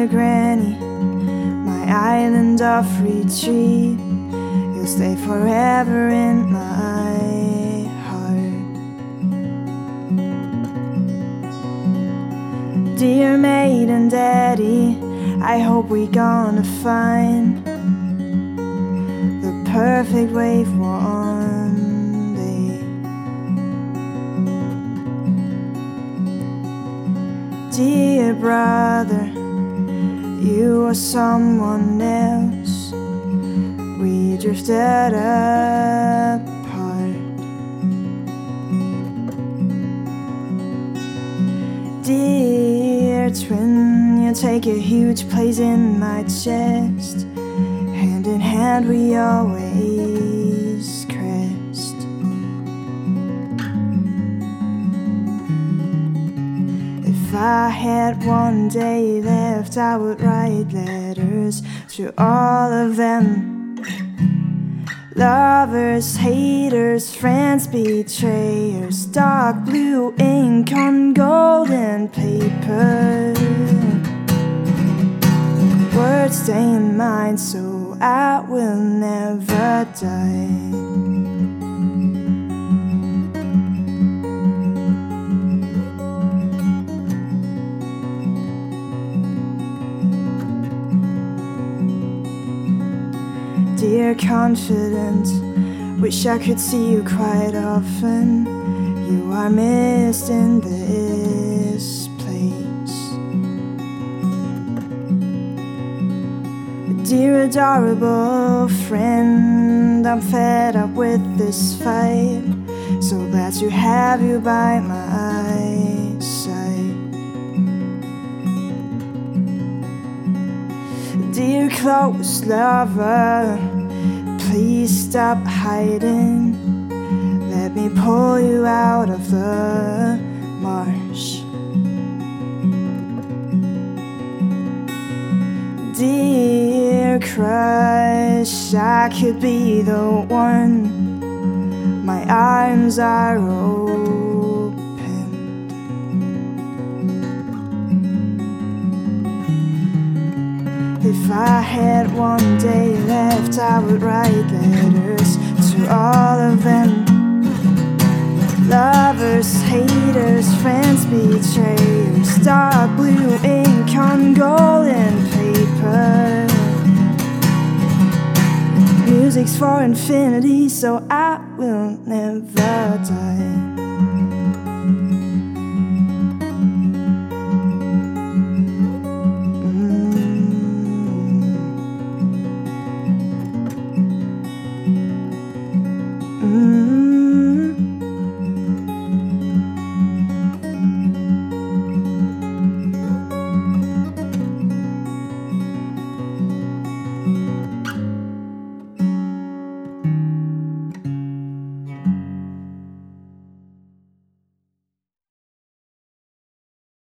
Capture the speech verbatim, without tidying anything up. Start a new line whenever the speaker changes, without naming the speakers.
dear granny, my island of retreat, you'll stay forever in my heart. Dear maiden daddy, I hope we gonna find the perfect wave one day. Dear brother, you are someone else, we drifted apart. Dear twin, you take a huge place in my chest, hand in hand we always crest. If I had one day left, I would write letters to all of them. Lovers, haters, friends, betrayers, dark blue ink on golden paper. Words stay in mind so I will never die. Dear confident, wish I could see you quite often. You are missed in this place. Dear adorable friend, I'm fed up with this fight, so glad to have you by my side. Dear close lover, please stop hiding. Let me pull you out of the marsh. Dear crush, I could be the one. My arms are open. If I had one day left, I would write letters to all of them. Lovers, haters, friends, betrayers, dark blue ink on golden paper. Music's for infinity, so I will never die.